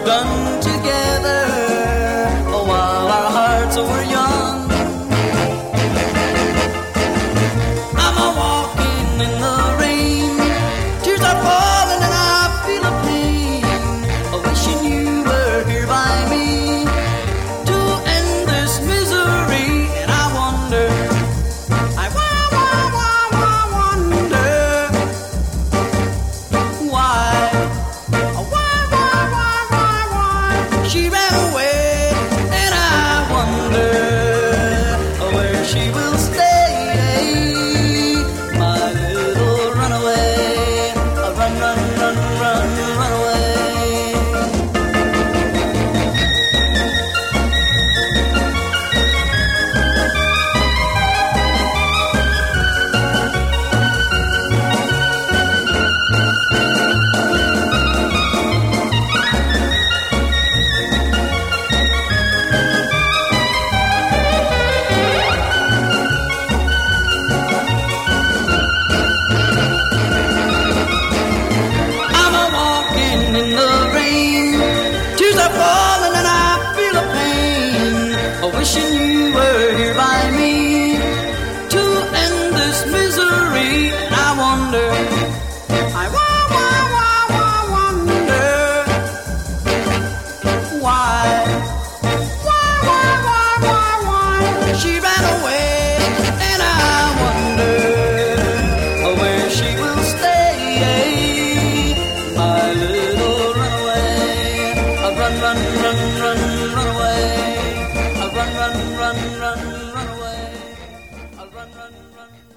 done together while our hearts were young. I'm a walking in the rain, tears are falling and I feel a pain, wishing you were here by me to end this misery. And I wonder, I wonder why she ran away, and I wonder where she will stay, my little runaway. Run, run, run, run, run away. In the rain, tears are falling and I feel a pain, wishing you were here by me to end this misery. And I wonder, I wonder why she ran away, and I wonder where she will stay, my little run, run, run, run, run away. Run, run, run, run, run away. Run, run, run.